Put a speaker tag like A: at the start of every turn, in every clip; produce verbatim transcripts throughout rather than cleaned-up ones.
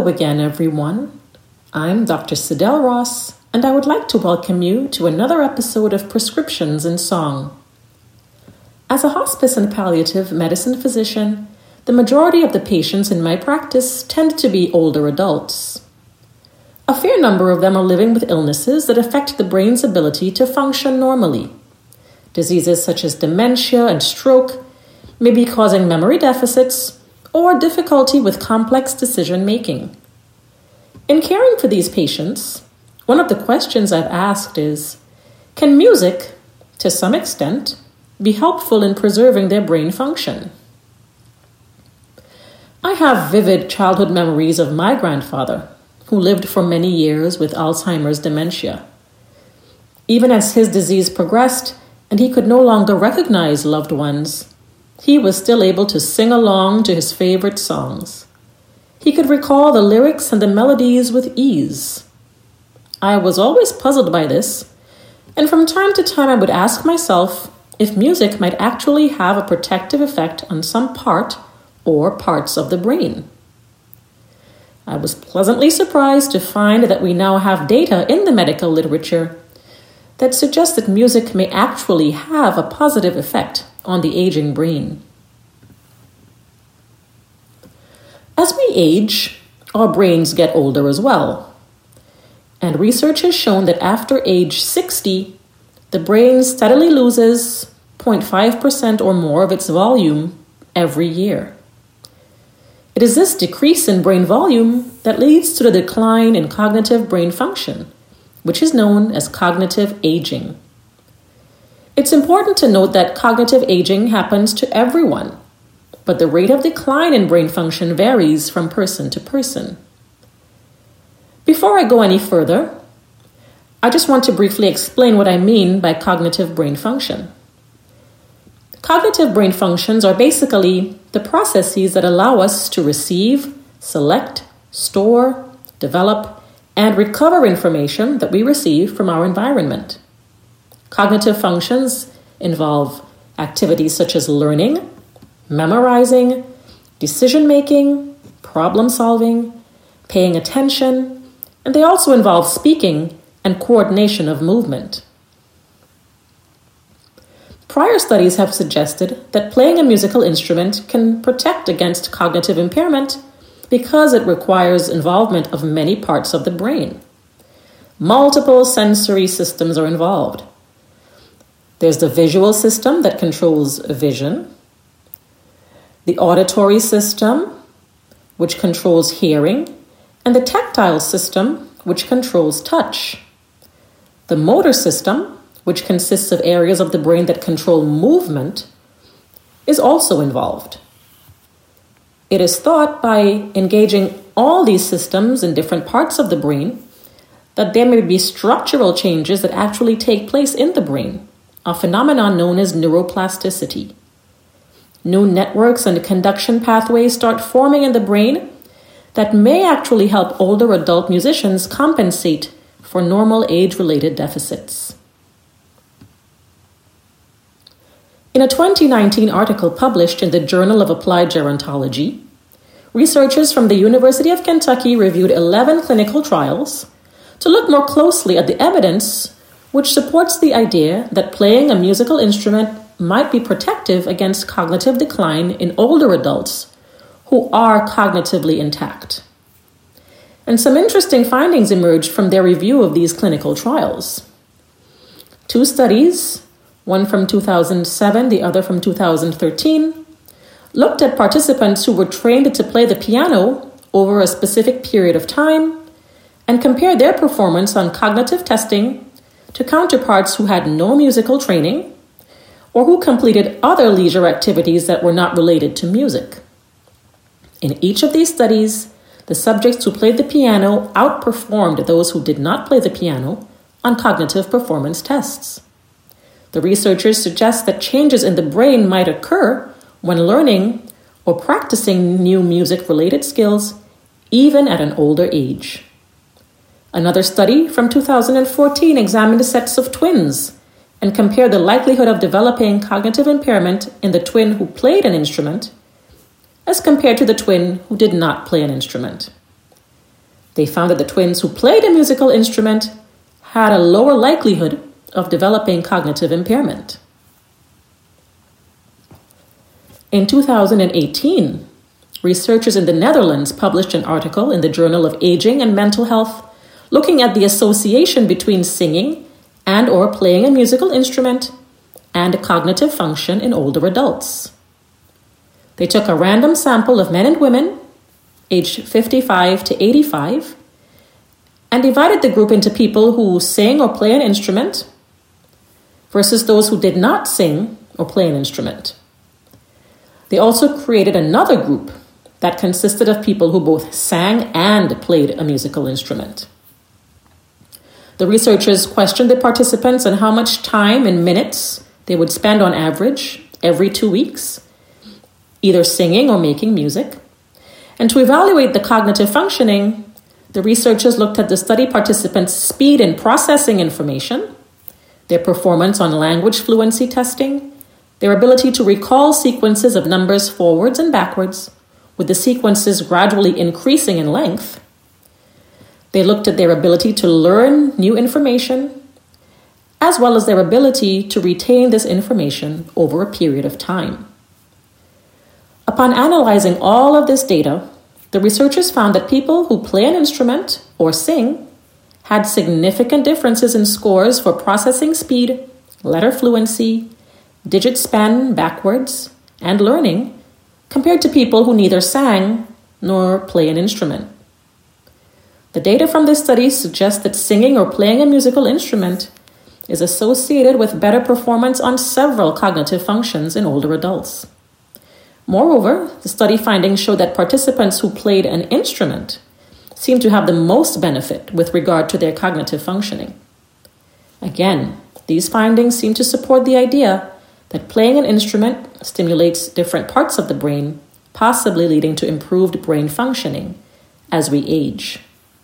A: Hello again, everyone. I'm Doctor Sidel Ross, and I would like to welcome you to another episode of Prescriptions in Song. As a hospice and palliative medicine physician, the majority of the patients in my practice tend to be older adults. A fair number of them are living with illnesses that affect the brain's ability to function normally. Diseases such as dementia and stroke may be causing memory deficits or difficulty with complex decision-making. In caring for these patients, one of the questions I've asked is, can music, to some extent, be helpful in preserving their brain function? I have vivid childhood memories of my grandfather, who lived for many years with Alzheimer's dementia. Even as his disease progressed and he could no longer recognize loved ones, he was still able to sing along to his favorite songs. He could recall the lyrics and the melodies with ease. I was always puzzled by this, and from time to time I would ask myself if music might actually have a protective effect on some part or parts of the brain. I was pleasantly surprised to find that we now have data in the medical literature that suggests that music may actually have a positive effect on the aging brain. As we age, our brains get older as well. And research has shown that after age sixty, the brain steadily loses zero point five percent or more of its volume every year. It is this decrease in brain volume that leads to the decline in cognitive brain function, which is known as cognitive aging. It's important to note that cognitive aging happens to everyone, but the rate of decline in brain function varies from person to person. Before I go any further, I just want to briefly explain what I mean by cognitive brain function. Cognitive brain functions are basically the processes that allow us to receive, select, store, develop, and recover information that we receive from our environment. Cognitive functions involve activities such as learning, memorizing, decision-making, problem-solving, paying attention, and they also involve speaking and coordination of movement. Prior studies have suggested that playing a musical instrument can protect against cognitive impairment because it requires involvement of many parts of the brain. Multiple sensory systems are involved. There's the visual system that controls vision, the auditory system, which controls hearing, and the tactile system, which controls touch. The motor system, which consists of areas of the brain that control movement, is also involved. It is thought by engaging all these systems in different parts of the brain that there may be structural changes that actually take place in the brain, a phenomenon known as neuroplasticity. New networks and conduction pathways start forming in the brain that may actually help older adult musicians compensate for normal age-related deficits. In a twenty nineteen article published in the Journal of Applied Gerontology, researchers from the University of Kentucky reviewed eleven clinical trials to look more closely at the evidence which supports the idea that playing a musical instrument might be protective against cognitive decline in older adults who are cognitively intact. And some interesting findings emerged from their review of these clinical trials. Two studies, one from two thousand seven, the other from two thousand thirteen, looked at participants who were trained to play the piano over a specific period of time and compared their performance on cognitive testing to counterparts who had no musical training or who completed other leisure activities that were not related to music. In each of these studies, the subjects who played the piano outperformed those who did not play the piano on cognitive performance tests. The researchers suggest that changes in the brain might occur when learning or practicing new music-related skills, even at an older age. Another study from two thousand fourteen examined sets of twins and compared the likelihood of developing cognitive impairment in the twin who played an instrument as compared to the twin who did not play an instrument. They found that the twins who played a musical instrument had a lower likelihood of developing cognitive impairment. In two thousand eighteen, researchers in the Netherlands published an article in the Journal of Aging and Mental Health looking at the association between singing and or playing a musical instrument and cognitive function in older adults. They took a random sample of men and women, aged fifty-five to eighty-five, and divided the group into people who sing or play an instrument versus those who did not sing or play an instrument. They also created another group that consisted of people who both sang and played a musical instrument. The researchers questioned the participants on how much time in minutes they would spend on average every two weeks, either singing or making music. And to evaluate the cognitive functioning, the researchers looked at the study participants' speed in processing information, their performance on language fluency testing, their ability to recall sequences of numbers forwards and backwards, with the sequences gradually increasing in length. They looked at their ability to learn new information, as well as their ability to retain this information over a period of time. Upon analyzing all of this data, the researchers found that people who play an instrument or sing had significant differences in scores for processing speed, letter fluency, digit span backwards, and learning compared to people who neither sang nor play an instrument. The data from this study suggests that singing or playing a musical instrument is associated with better performance on several cognitive functions in older adults. Moreover, the study findings show that participants who played an instrument seem to have the most benefit with regard to their cognitive functioning. Again, these findings seem to support the idea that playing an instrument stimulates different parts of the brain, possibly leading to improved brain functioning as we age.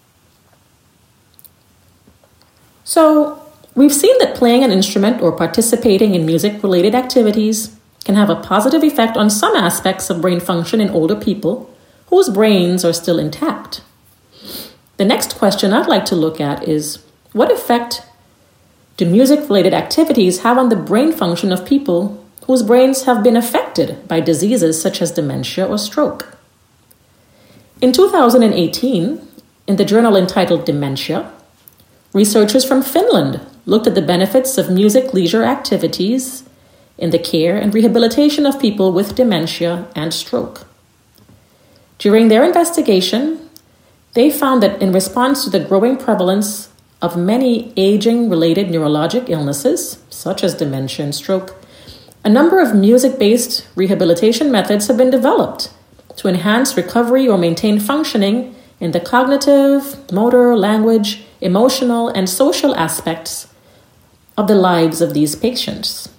A: So, we've seen that playing an instrument or participating in music-related activities can have a positive effect on some aspects of brain function in older people whose brains are still intact. The next question I'd like to look at is, what effect do music-related activities have on the brain function of people whose brains have been affected by diseases such as dementia or stroke? In two thousand eighteen, in the journal entitled Dementia, researchers from Finland looked at the benefits of music leisure activities in the care and rehabilitation of people with dementia and stroke. During their investigation, they found that in response to the growing prevalence of many aging-related neurologic illnesses, such as dementia and stroke, a number of music-based rehabilitation methods have been developed to enhance recovery or maintain functioning in the cognitive, motor, language, emotional, and social aspects of the lives of these patients.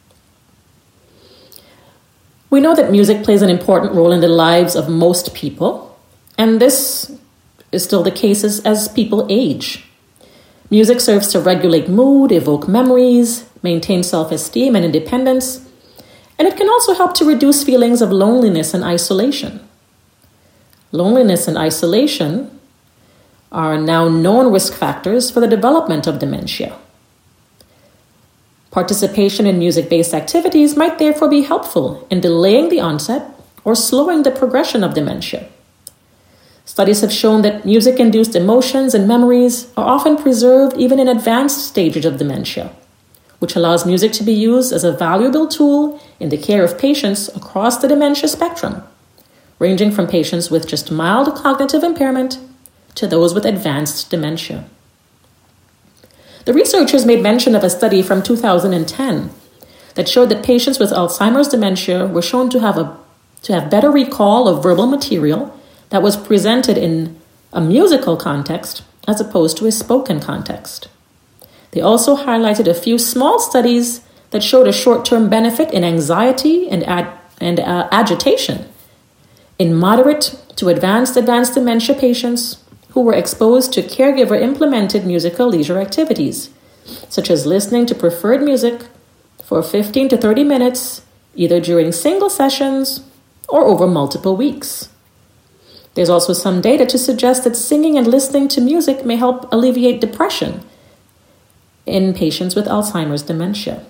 A: We know that music plays an important role in the lives of most people, and this is still the case as, as people age. Music serves to regulate mood, evoke memories, maintain self-esteem and independence, and it can also help to reduce feelings of loneliness and isolation. Loneliness and isolation are now known risk factors for the development of dementia. Participation in music-based activities might therefore be helpful in delaying the onset or slowing the progression of dementia. Studies have shown that music-induced emotions and memories are often preserved even in advanced stages of dementia, which allows music to be used as a valuable tool in the care of patients across the dementia spectrum, ranging from patients with just mild cognitive impairment to those with advanced dementia. The researchers made mention of a study from two thousand ten that showed that patients with Alzheimer's dementia were shown to have a to have better recall of verbal material that was presented in a musical context as opposed to a spoken context. They also highlighted a few small studies that showed a short-term benefit in anxiety and, ad, and uh, agitation in moderate to advanced advanced dementia patients who were exposed to caregiver-implemented musical leisure activities, such as listening to preferred music for fifteen to thirty minutes, either during single sessions or over multiple weeks. There's also some data to suggest that singing and listening to music may help alleviate depression in patients with Alzheimer's dementia.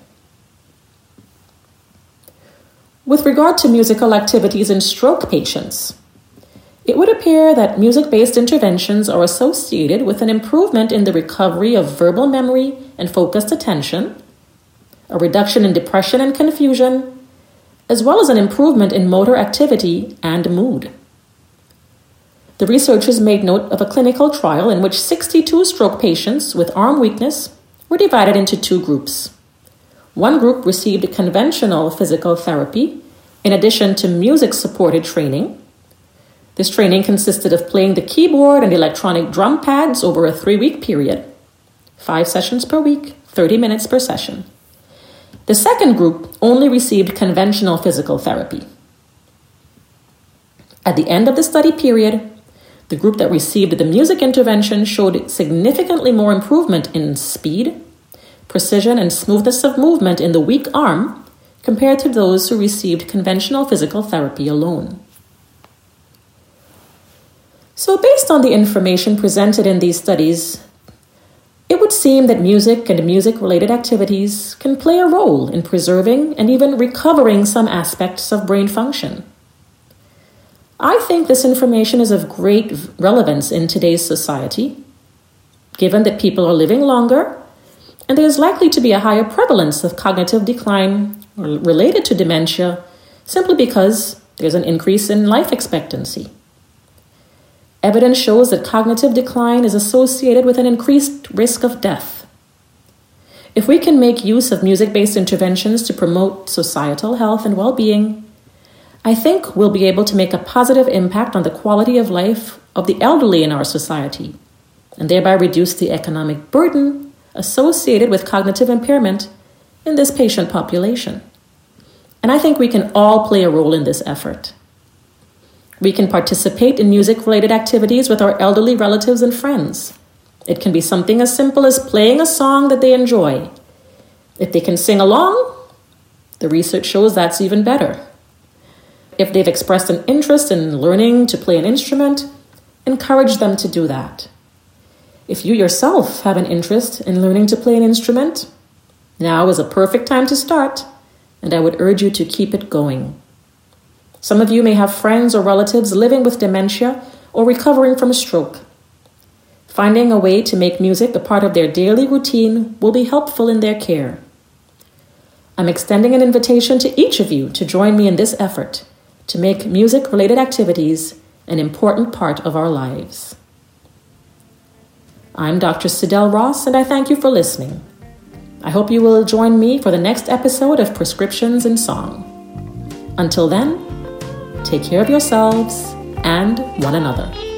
A: With regard to musical activities in stroke patients, it would appear that music-based interventions are associated with an improvement in the recovery of verbal memory and focused attention, a reduction in depression and confusion, as well as an improvement in motor activity and mood. The researchers made note of a clinical trial in which sixty-two stroke patients with arm weakness were divided into two groups. One group received conventional physical therapy in addition to music-supported training. This training consisted of playing the keyboard and electronic drum pads over a three-week period, five sessions per week, thirty minutes per session. The second group only received conventional physical therapy. At the end of the study period, the group that received the music intervention showed significantly more improvement in speed, precision, and smoothness of movement in the weak arm compared to those who received conventional physical therapy alone. So based on the information presented in these studies, it would seem that music and music-related activities can play a role in preserving and even recovering some aspects of brain function. I think this information is of great relevance in today's society, given that people are living longer and there is likely to be a higher prevalence of cognitive decline related to dementia simply because there's an increase in life expectancy. Evidence shows that cognitive decline is associated with an increased risk of death. If we can make use of music-based interventions to promote societal health and well-being, I think we'll be able to make a positive impact on the quality of life of the elderly in our society, and thereby reduce the economic burden associated with cognitive impairment in this patient population. And I think we can all play a role in this effort. We can participate in music-related activities with our elderly relatives and friends. It can be something as simple as playing a song that they enjoy. If they can sing along, the research shows that's even better. If they've expressed an interest in learning to play an instrument, encourage them to do that. If you yourself have an interest in learning to play an instrument, now is a perfect time to start, and I would urge you to keep it going. Some of you may have friends or relatives living with dementia or recovering from a stroke. Finding a way to make music a part of their daily routine will be helpful in their care. I'm extending an invitation to each of you to join me in this effort to make music-related activities an important part of our lives. I'm Doctor Sidel Ross, and I thank you for listening. I hope you will join me for the next episode of Prescriptions in Song. Until then, take care of yourselves and one another.